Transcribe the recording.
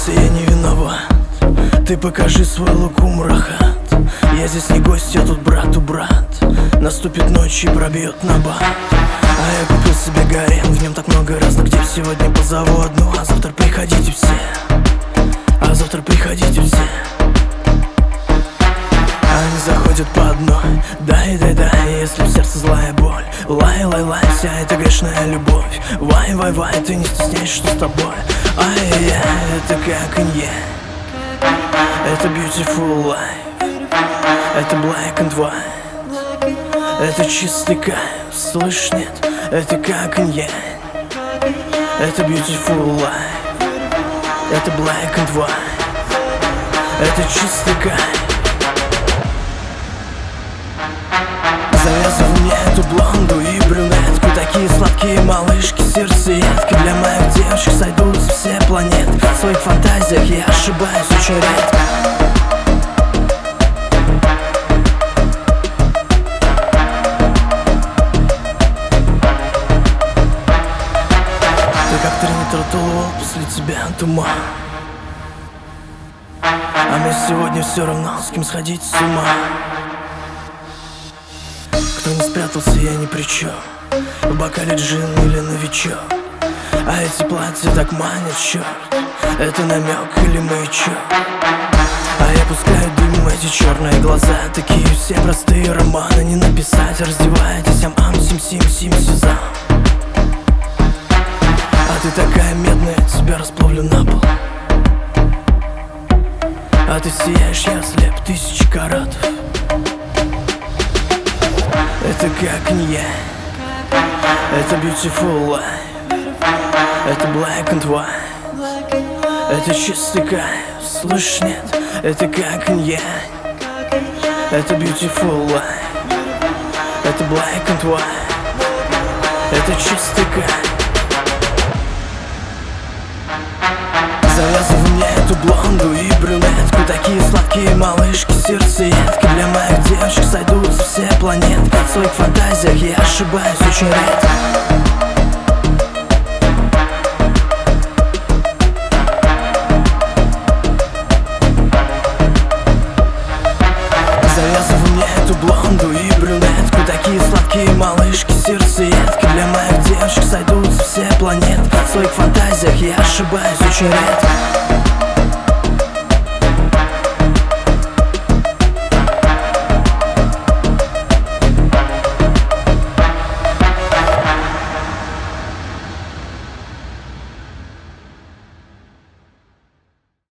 спрятался, я не виноват. Ты покажи свой лукум, рахат. Я здесь не гость, я тут брату брат. Наступит ночь и пробьет набат. А я купил себе гарем, в нем так много разных дев. Сегодня позову одну, а завтра приходите все. А завтра приходите все. Они заходят по одной. Дай, дай, дай, если в сердце злая боль. Лай, лай, лай, вся эта грешная любовь. Вай, вай, вай, ты не стесняешься, что с тобой. Ай-яй-яй, это как инье. Это beautiful life. Это black and white. Это чистый кайф, слышь, нет. Это как инье. Это beautiful life. Это black and white. Это чистый кайф. Завязывай мне эту блонду и брюнетку. Такие сладкие малышки, сердцеедки. Для моих девочек сойдутся все планеты. В своих фантазиях я ошибаюсь очень редко. Ты как тринитратолол, после тебя туман. А мне сегодня все равно, с кем сходить с ума. Кто не спрятался, я ни при чем. В бокале джин или новичок. А эти платья так манят, черт. Это намек или маячок? А я пускаю дым, эти черные глаза. Такие все простые романы не написать. Раздевайтесь, ам-ам, сим-сим-сим, сезам. А ты такая медная, тебя расплавлю на пол. А ты сияешь, я слеп, 1000 каратов. Это как не я. Это beautiful life. Это black and white. Это чистый кайф, слышь, нет. Это как не я. Это beautiful life. Это black and white. Это чистый кайф. Завязывай мне эту блонду и брюнетку. Такие сладкие малышки, сердцеедки. Для моих девочек сойдутся все планеты. В своих фантазиях я ошибаюсь очень редко. Завязывай мне эту блонду и брюнетку. Такие сладкие малышки, сердцеедки. Для моих девочек сойдутся все планеты. В своих фантазиях я ошибаюсь очень редко.